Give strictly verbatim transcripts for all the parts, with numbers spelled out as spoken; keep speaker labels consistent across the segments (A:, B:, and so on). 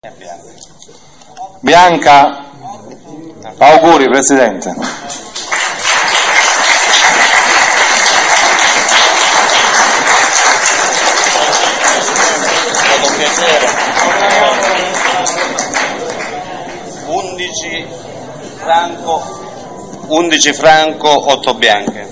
A: Bianca, auguri Presidente.
B: undici Franco, undici Franco, otto Bianche.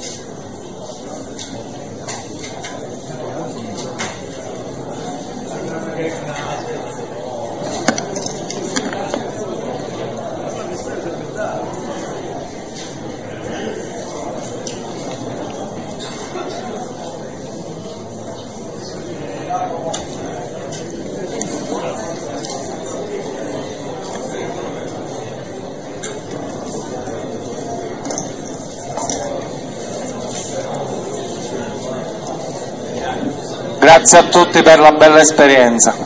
A: Grazie a tutti per la bella esperienza.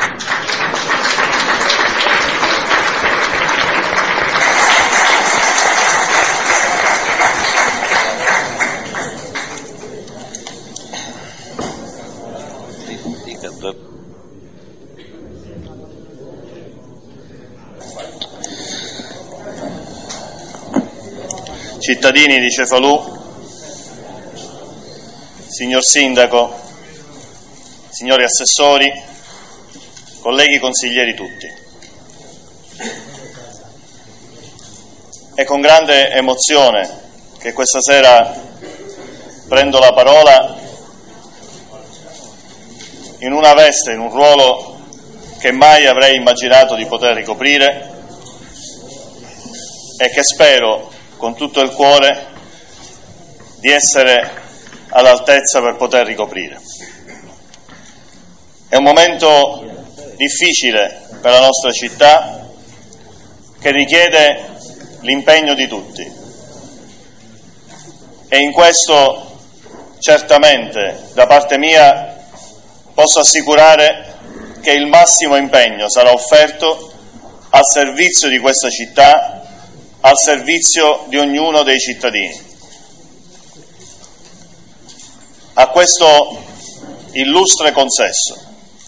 B: Cittadini di Cefalù, signor Sindaco, signori assessori, colleghi consiglieri tutti. È con grande emozione che questa sera prendo la parola in una veste, in un ruolo che mai avrei immaginato di poter ricoprire e che spero con tutto il cuore di essere all'altezza per poter ricoprire. È un momento difficile per la nostra città che richiede l'impegno di tutti e in questo certamente da parte mia posso assicurare che il massimo impegno sarà offerto al servizio di questa città, al servizio di ognuno dei cittadini. A questo illustre consesso,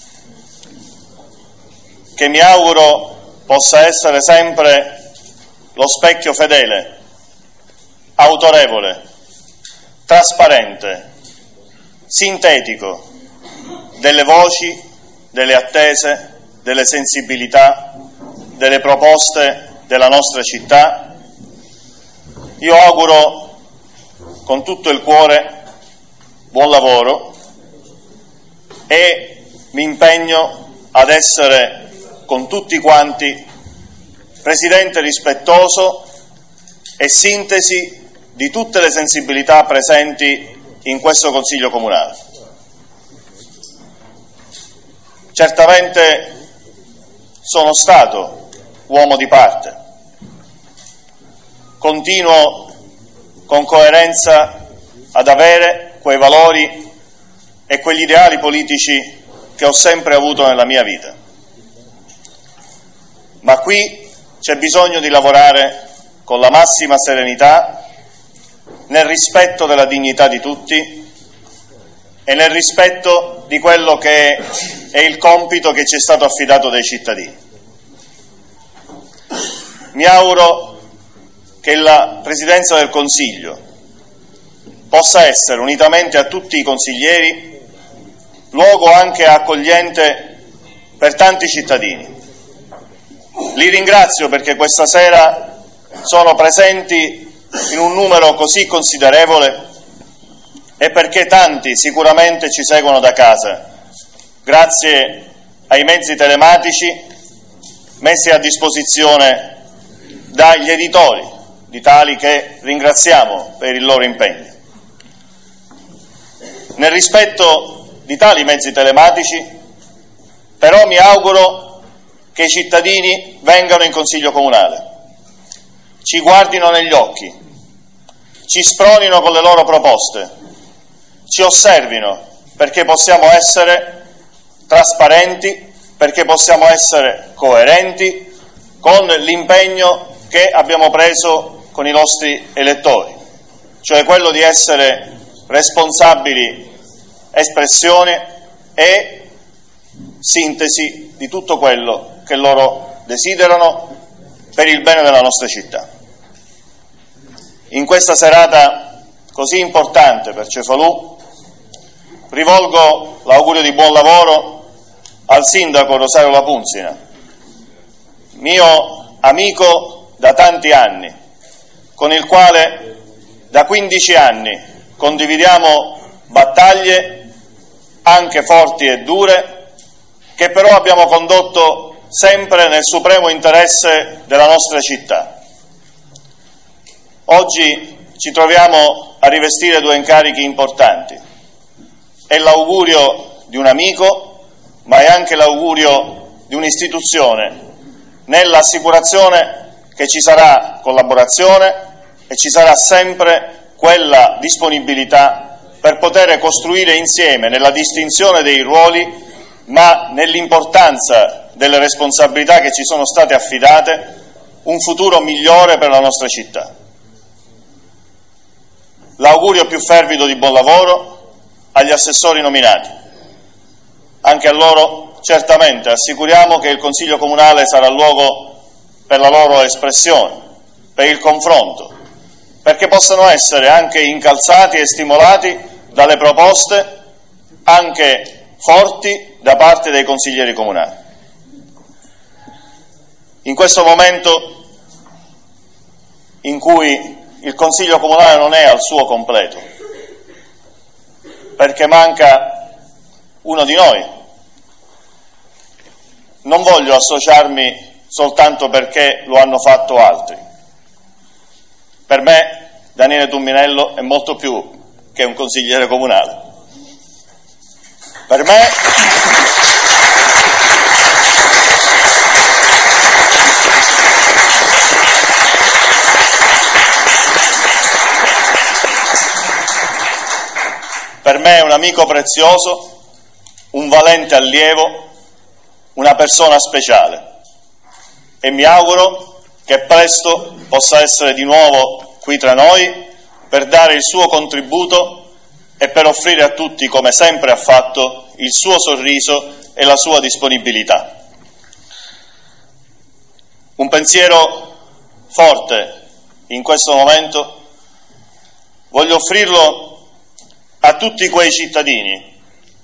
B: che mi auguro possa essere sempre lo specchio fedele, autorevole, trasparente, sintetico delle voci, delle attese, delle sensibilità, delle proposte della nostra città. Io auguro con tutto il cuore buon lavoro e mi impegno ad essere con tutti quanti presidente rispettoso e sintesi di tutte le sensibilità presenti in questo Consiglio Comunale. Certamente sono stato uomo di parte, continuo con coerenza ad avere quei valori e quegli ideali politici che ho sempre avuto nella mia vita. Ma qui c'è bisogno di lavorare con la massima serenità, nel rispetto della dignità di tutti e nel rispetto di quello che è il compito che ci è stato affidato dai cittadini. Mi auguro che la Presidenza del Consiglio possa essere, unitamente a tutti i consiglieri, luogo anche accogliente per tanti cittadini. Li ringrazio perché questa sera sono presenti in un numero così considerevole e perché tanti sicuramente ci seguono da casa, grazie ai mezzi telematici messi a disposizione dagli editori, di tali che ringraziamo per il loro impegno. Nel rispetto di tali mezzi telematici, però mi auguro che i cittadini vengano in Consiglio Comunale, ci guardino negli occhi, ci spronino con le loro proposte, ci osservino perché possiamo essere trasparenti, perché possiamo essere coerenti con l'impegno che abbiamo preso con i nostri elettori, cioè quello di essere responsabili espressione e sintesi di tutto quello che loro desiderano per il bene della nostra città. In questa serata così importante per Cefalù rivolgo l'augurio di buon lavoro al sindaco Rosario Lapunzina, mio amico da tanti anni, con il quale da quindici anni condividiamo battaglie anche forti e dure, che però abbiamo condotto sempre nel supremo interesse della nostra città. Oggi ci troviamo a rivestire due incarichi importanti. È l'augurio di un amico, ma è anche l'augurio di un'istituzione, nell'assicurazione che ci sarà collaborazione e ci sarà sempre quella disponibilità per poter costruire insieme, nella distinzione dei ruoli, ma nell'importanza delle responsabilità che ci sono state affidate, un futuro migliore per la nostra città. L'augurio più fervido di buon lavoro agli assessori nominati. Anche a loro certamente assicuriamo che il Consiglio Comunale sarà luogo per la loro espressione, per il confronto, perché possano essere anche incalzati e stimolati dalle proposte anche forti da parte dei consiglieri comunali. In questo momento in cui il Consiglio Comunale non è al suo completo, perché manca uno di noi, non voglio associarmi soltanto perché lo hanno fatto altri. Per me Daniele Tumminello è molto più che un consigliere comunale. Per me Per me è un amico prezioso, un valente allievo, una persona speciale, e mi auguro che presto possa essere di nuovo qui tra noi per dare il suo contributo e per offrire a tutti, come sempre ha fatto, il suo sorriso e la sua disponibilità. Un pensiero forte in questo momento voglio offrirlo a tutti quei cittadini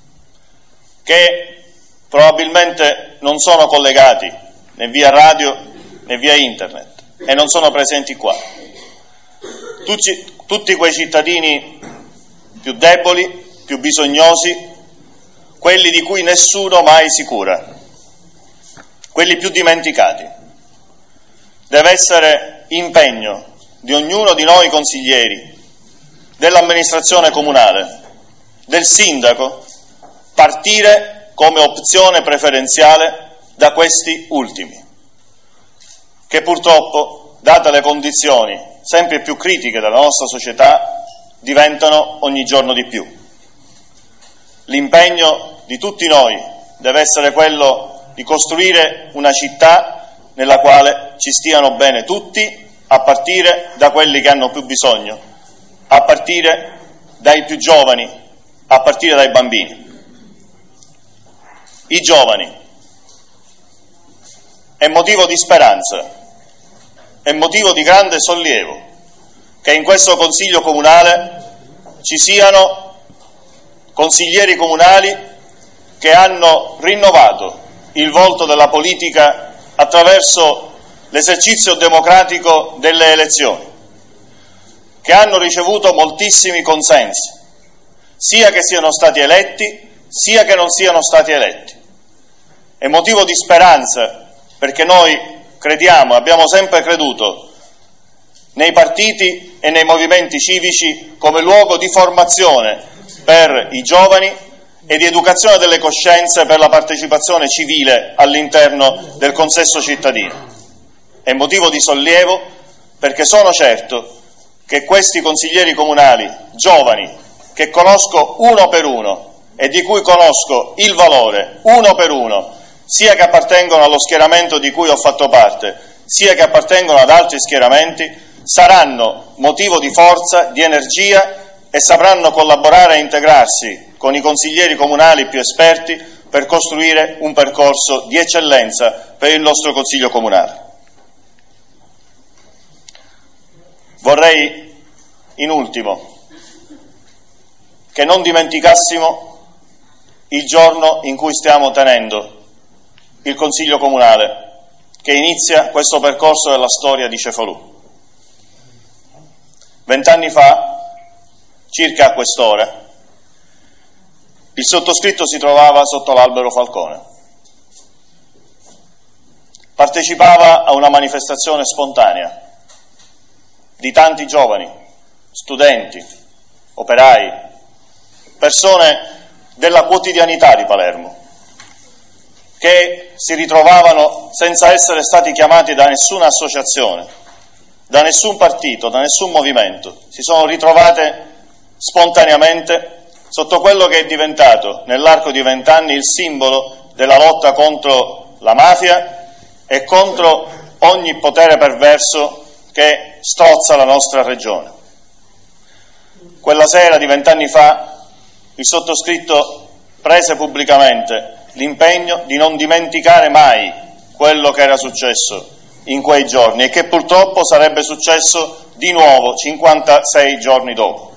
B: che probabilmente non sono collegati né via radio né via internet e non sono presenti qua. Tutti, tutti quei cittadini più deboli, più bisognosi, quelli di cui nessuno mai si cura, quelli più dimenticati. Deve essere impegno di ognuno di noi consiglieri, dell'amministrazione comunale, del sindaco, partire come opzione preferenziale da questi ultimi, che purtroppo, date le condizioni sempre più critiche della nostra società, diventano ogni giorno di più. L'impegno di tutti noi deve essere quello di costruire una città nella quale ci stiano bene tutti, a partire da quelli che hanno più bisogno, a partire dai più giovani, a partire dai bambini. I giovani è motivo di speranza, è motivo di grande sollievo che in questo Consiglio Comunale ci siano consiglieri comunali che hanno rinnovato il volto della politica attraverso l'esercizio democratico delle elezioni, che hanno ricevuto moltissimi consensi, sia che siano stati eletti, sia che non siano stati eletti. È motivo di speranza perché noi crediamo, abbiamo sempre creduto nei partiti e nei movimenti civici come luogo di formazione per i giovani e di educazione delle coscienze per la partecipazione civile all'interno del consesso cittadino. È motivo di sollievo perché sono certo che questi consiglieri comunali giovani, che conosco uno per uno e di cui conosco il valore uno per uno, sia che appartengono allo schieramento di cui ho fatto parte, sia che appartengono ad altri schieramenti, saranno motivo di forza, di energia e sapranno collaborare e integrarsi con i consiglieri comunali più esperti per costruire un percorso di eccellenza per il nostro Consiglio Comunale. Vorrei, in ultimo, che non dimenticassimo il giorno in cui stiamo tenendo il Consiglio Comunale, che inizia questo percorso della storia di Cefalù. Vent'anni fa, circa a quest'ora, il sottoscritto si trovava sotto l'albero Falcone. Partecipava a una manifestazione spontanea di tanti giovani, studenti, operai, persone della quotidianità di Palermo, che si ritrovavano senza essere stati chiamati da nessuna associazione, da nessun partito, da nessun movimento, si sono ritrovate spontaneamente sotto quello che è diventato nell'arco di vent'anni il simbolo della lotta contro la mafia e contro ogni potere perverso che strozza la nostra regione. Quella sera di vent'anni fa il sottoscritto prese pubblicamente l'impegno di non dimenticare mai quello che era successo in quei giorni e che purtroppo sarebbe successo di nuovo cinquantasei giorni dopo.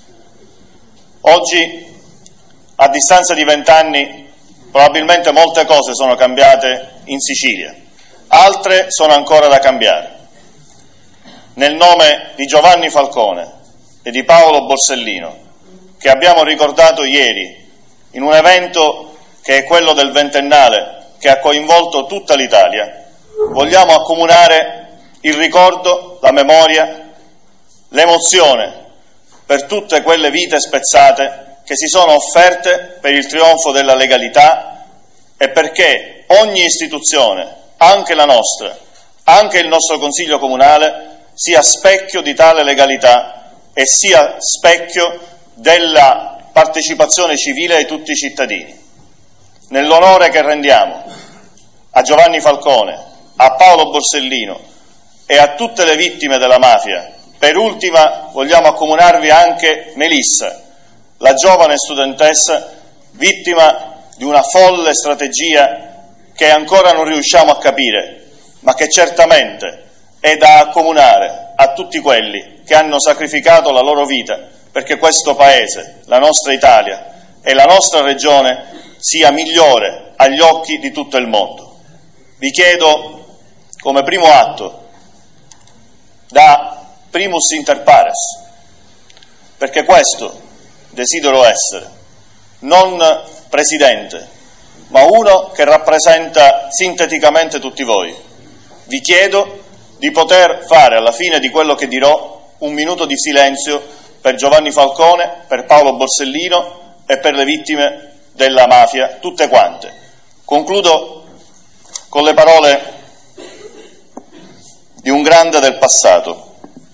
B: Oggi, a distanza di vent'anni, probabilmente molte cose sono cambiate in Sicilia, altre sono ancora da cambiare. Nel nome di Giovanni Falcone e di Paolo Borsellino, che abbiamo ricordato ieri in un evento che è quello del ventennale che ha coinvolto tutta l'Italia, vogliamo accomunare il ricordo, la memoria, l'emozione per tutte quelle vite spezzate che si sono offerte per il trionfo della legalità e perché ogni istituzione, anche la nostra, anche il nostro Consiglio Comunale, sia specchio di tale legalità e sia specchio della partecipazione civile di tutti i cittadini. Nell'onore che rendiamo a Giovanni Falcone, a Paolo Borsellino e a tutte le vittime della mafia, per ultima vogliamo accomunarvi anche Melissa, la giovane studentessa vittima di una folle strategia che ancora non riusciamo a capire, ma che certamente è da accomunare a tutti quelli che hanno sacrificato la loro vita perché questo Paese, la nostra Italia e la nostra regione sia migliore agli occhi di tutto il mondo. Vi chiedo, come primo atto, da primus inter pares, perché questo desidero essere, non presidente, ma uno che rappresenta sinteticamente tutti voi. Vi chiedo di poter fare alla fine di quello che dirò un minuto di silenzio per Giovanni Falcone, per Paolo Borsellino e per le vittime della mafia, tutte quante. Concludo con le parole di un grande del passato.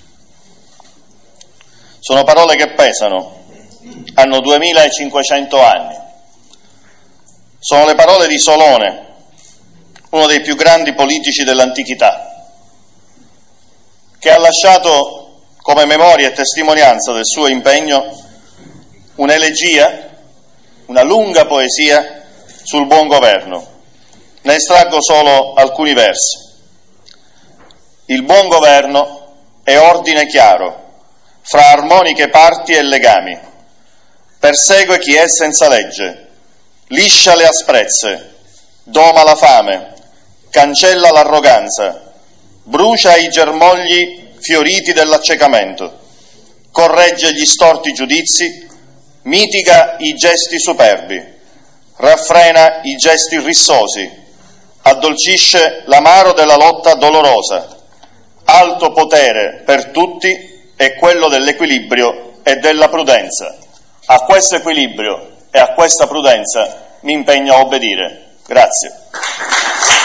B: Sono parole che pesano, hanno duemilacinquecento anni. Sono le parole di Solone, uno dei più grandi politici dell'antichità, che ha lasciato come memoria e testimonianza del suo impegno un'elegia, una lunga poesia sul buon governo. Ne estraggo solo alcuni versi. Il buon governo è ordine chiaro, fra armoniche parti e legami. Persegue chi è senza legge, liscia le asprezze, doma la fame, cancella l'arroganza, brucia i germogli fioriti dell'accecamento, corregge gli storti giudizi, mitiga i gesti superbi, raffrena i gesti rissosi, addolcisce l'amaro della lotta dolorosa. Alto potere per tutti è quello dell'equilibrio e della prudenza. A questo equilibrio e a questa prudenza mi impegno a obbedire. Grazie.